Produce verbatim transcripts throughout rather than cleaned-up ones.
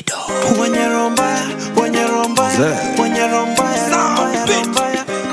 Davido. Wenye romba, wenye romba, wenye romba, romba, romba.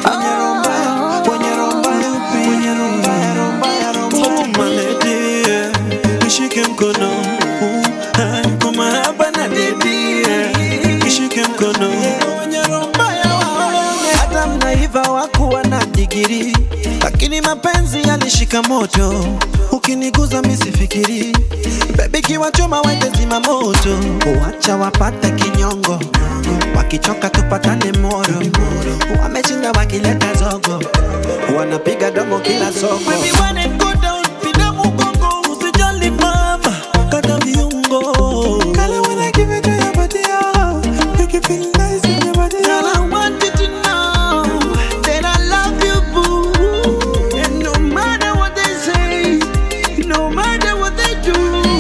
Nishike mkono, kwa mahaba na dedi. Nishike mkono, wenye romba ya wale. Hata mnaiva wakuwa na digiri, lakini mapenzi yalishika moto. Ukiniguza misifikiri, baby kiwachoma wende zima moto. Uacha wapate kinyongo, wakichoka tupatane moro. Wamechinda wakileta zogo, wanapiga domo kila soko. Baby wanna go down, pina mugongo. Usijali mama, kata viungo. Kale when I give it to your body, oh, make you feel nice in your body. Girl, I want you to know that I love you, boo. And no matter what they say, no matter what they do,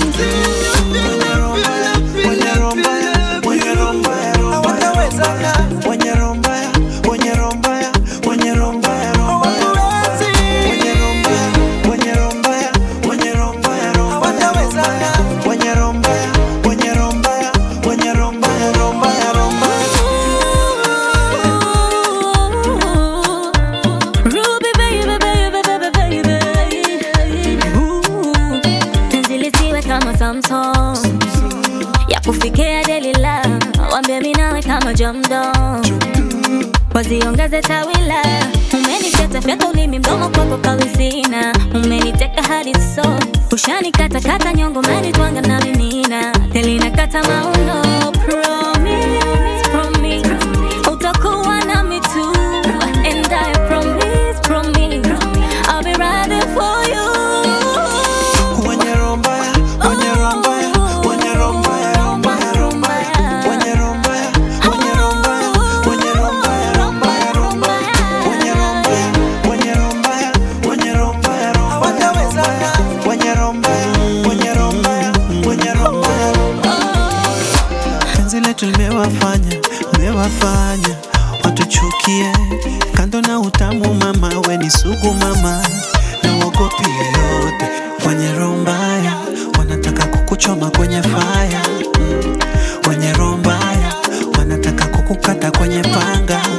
ya kufikia delila, wambia minawe kama jamdo. Waziongeze tawila, umenikata fyata ulimi mdomo kwako kawizina. Umeniteka hadi so, ushani kata kata nyongo mani tuanga na minina. Telina kata mauno, promise, promise, utakuwa na mi tu. And I promise, promise, I'll be right there for you. Tumewafanya, mewafanya watuchukie. Kando na utamu mama, we ni sugu mama, na wogopi yote. Wenye roho mbaya wanataka kukuchoma kwenye fire. Wenye roho mbaya wanataka kukukata kwenye panga.